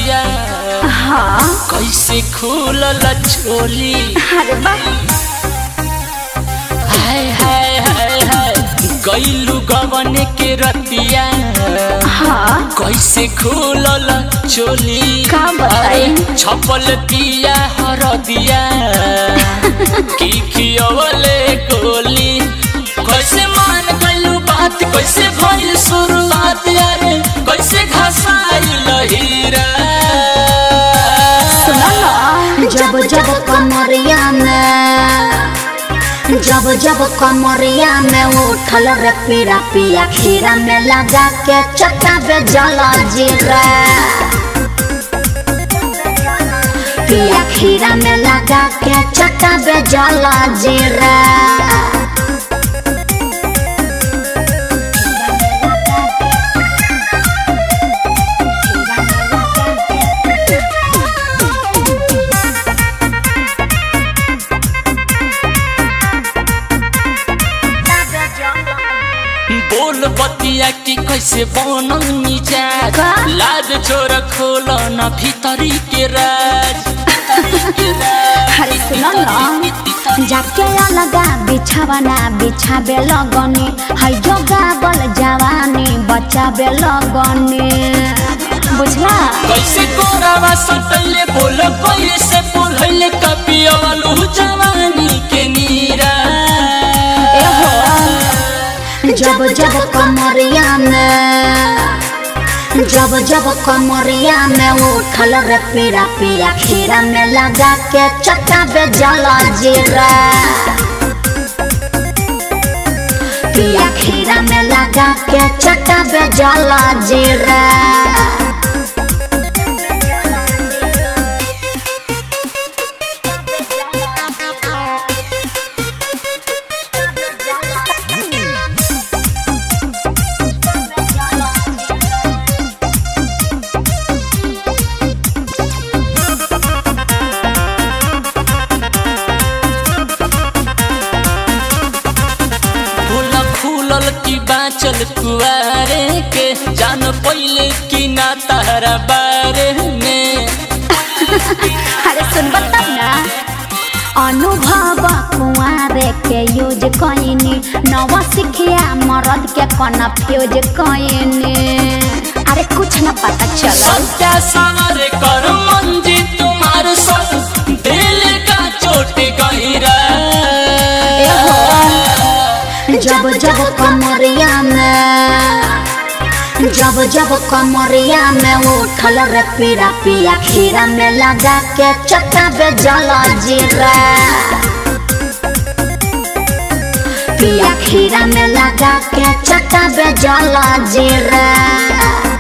रतिया हाँ कैसे खुलल चोली अरे बाबा हाय हाय हाय हाय गइलू गवन के रतिया हाँ कैसे खुलल चोली का बताई छपल दिया हरदिया की खियवले गोली कैसे मान गइलू बात कैसे भइल शुरुआत यारे कैसे घसाइल हीरा सुना ना जब कमरिया में उठल रे पीरा पिया खीरा में लगा के चटाबे जला जीरा पिया खीरा में लगा के चटाबे जला जीरा बोल बतिया की कैसे बनल मिजाज लाज चोर खोल न भीतरी के राज अरे सुनो ना जाके लगा बिछावना बिछाबे लगनी है योगा बल जवानी बचाबे लगनी बुझला कैसे कोरावा सटले बोल कैसे बोलैले कपियवलु जवानी के नीरा जब कमरिया में उठल रे पीरा पिया खीरा में लगा के चटाबे जला जीरा पिया खीरा में लगा के चटाबे जला जीरा खुलल की बाचल कुआरे के जान पहले की ना तारा बारे में अरे सुन बता ना अनुभव कुआरे के यूज कइनी नवा सिखिया मरद के कन्फ्यूज कइनी अरे कुछ न पता चला सत्या सारे कर मंजी तुम्हारे सब दिल का चोट गहिरा जब कमरिया में उठल रे पीरा पिया खीरा में लगा के चटाबे जला जीरा पिया खीरा में लगा के चटाबे जला जीरा।